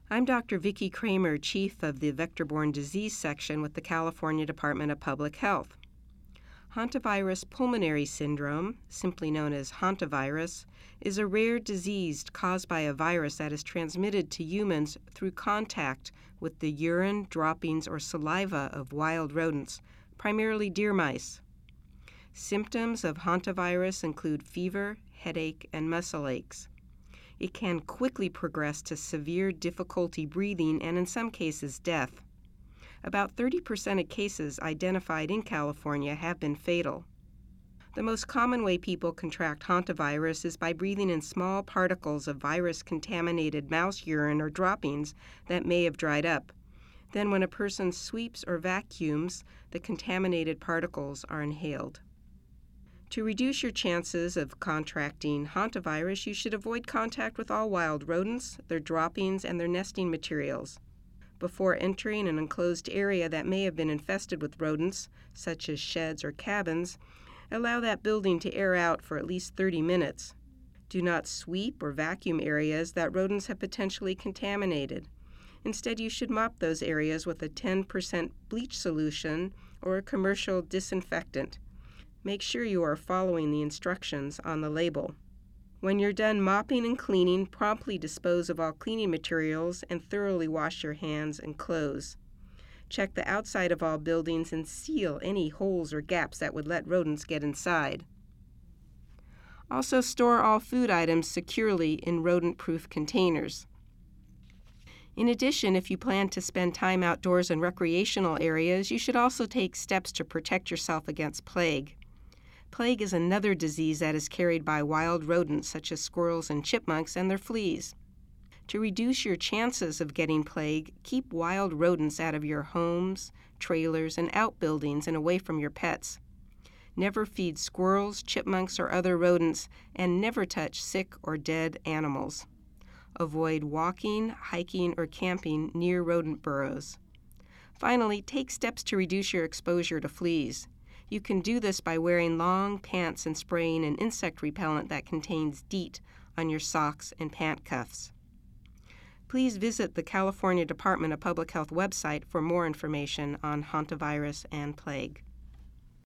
I'm Dr. Vicki Kramer, Chief of the Vector-Borne Disease Section with the California Department of Public Health. Hantavirus pulmonary syndrome, simply known as hantavirus, is a rare disease caused by a virus that is transmitted to humans through contact with the urine, droppings, or saliva of wild rodents, primarily deer mice. Symptoms of hantavirus include fever, headache, and muscle aches. It can quickly progress to severe difficulty breathing and, in some cases, death. About 30% of cases identified in California have been fatal. The most common way people contract hantavirus is by breathing in small particles of virus-contaminated mouse urine or droppings that may have dried up. Then when a person sweeps or vacuums, the contaminated particles are inhaled. To reduce your chances of contracting hantavirus, you should avoid contact with all wild rodents, their droppings, and their nesting materials. Before entering an enclosed area that may have been infested with rodents, such as sheds or cabins, allow that building to air out for at least 30 minutes. Do not sweep or vacuum areas that rodents have potentially contaminated. Instead, you should mop those areas with a 10% bleach solution or a commercial disinfectant. Make sure you are following the instructions on the label. When you're done mopping and cleaning, promptly dispose of all cleaning materials and thoroughly wash your hands and clothes. Check the outside of all buildings and seal any holes or gaps that would let rodents get inside. Also, store all food items securely in rodent-proof containers. In addition, if you plan to spend time outdoors in recreational areas, you should also take steps to protect yourself against plague. Plague is another disease that is carried by wild rodents such as squirrels and chipmunks and their fleas. To reduce your chances of getting plague, keep wild rodents out of your homes, trailers, and outbuildings and away from your pets. Never feed squirrels, chipmunks, or other rodents, and never touch sick or dead animals. Avoid walking, hiking, or camping near rodent burrows. Finally, take steps to reduce your exposure to fleas. You can do this by wearing long pants and spraying an insect repellent that contains DEET on your socks and pant cuffs. Please visit the California Department of Public Health website for more information on hantavirus and plague.